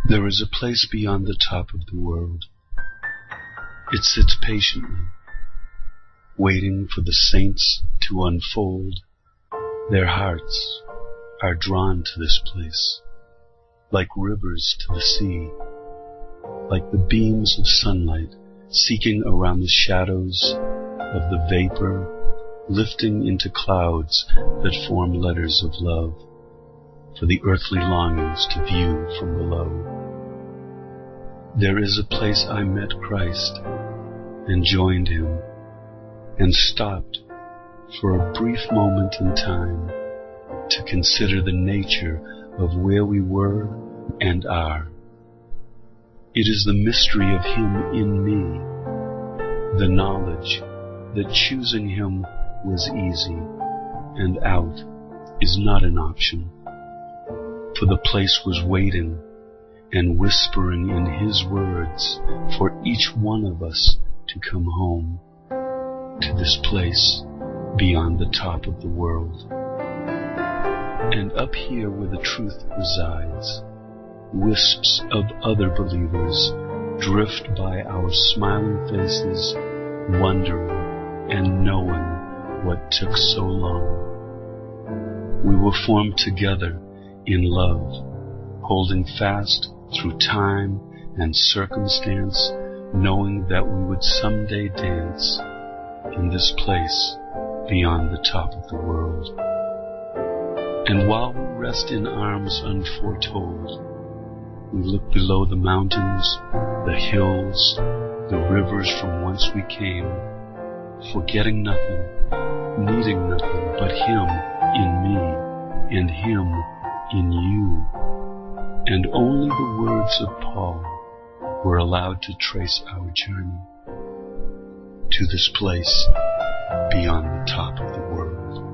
There is a place beyond the top of the world. It sits patiently, waiting for the saints to unfold. Their hearts are drawn to this place, like rivers to the sea, like the beams of sunlight seeking around the shadows of the vapor, lifting into clouds that form letters of love for the earthly longings to view from below. There is a place I met Christ and joined him and stopped for a brief moment in time to consider the nature of where we were and are. It is the mystery of him in me, the knowledge that choosing him was easy and out is not an option, for the place was waiting and whispering in his words for each one of us to come home to this place beyond the top of the world. And up here where the truth resides, wisps of other believers drift by our smiling faces, wondering and knowing what took so long. We were formed together in love, holding fast through time and circumstance, knowing that we would someday dance in this place beyond the top of the world. And while we rest in arms unforetold, we look below the mountains, the hills, the rivers from whence we came, forgetting nothing, needing nothing but him in me and him in you. And only the words of Paul were allowed to trace our journey to this place beyond the top of the world.